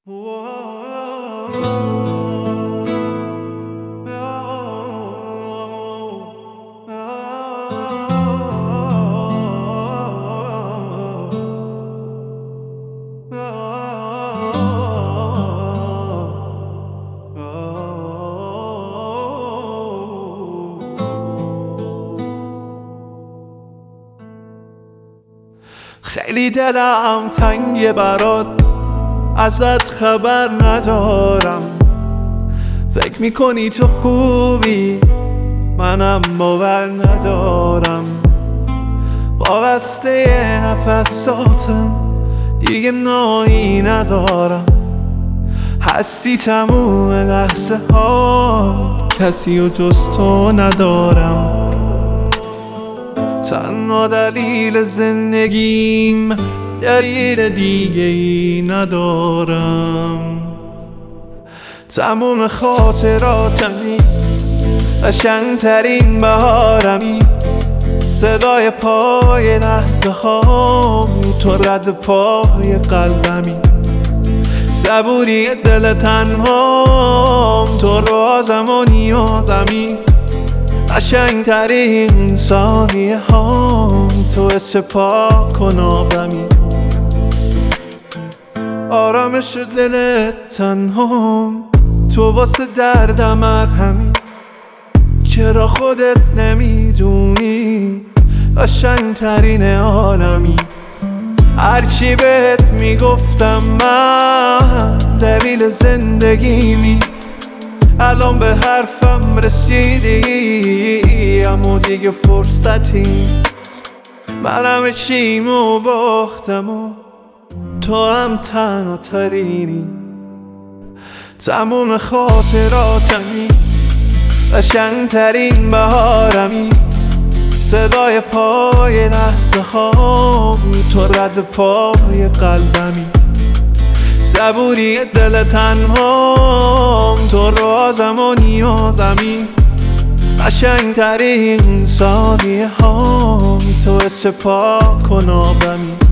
خیلی دلم تنگه برات، ازت خبر ندارم. فکر میکنی تو خوبی، منم باور ندارم. وابسته نفساتم، دیگه نایی ندارم. هستی تموم لحظه ها، کسی و جز تو ندارم. تنها دلیل زندگیم، دلیل دیگه ای ندارم. تموم خاطراتمی، قشنگترین بهارمی. صدای پای لحظه هام، تو رد پای قلبمی. صبوری دل تنهام، تو رازم و نیازمی. قشنگترین ثانیه هام، تو حس پاک و نابمی. آرامش دل تنهام، تو واسه دردم مرهمی. چرا خودت نمیدونی قشنگترین عالمی؟ هرچی بهت میگفتم من، دلیل زندگیمی. الان به حرفم رسیدی، اما دیگه فرصتی. من همه چیمو باختم و تو هم تنها ترینی. تموم خاطراتمی، قشنگترین بهارمی. صدای پای لحظه هام، تو رد پای قلبمی. صبوری دل تنهام، تو رازم و نیازمی. قشنگترین ثانیه هام، تو حس پاک و نابمی.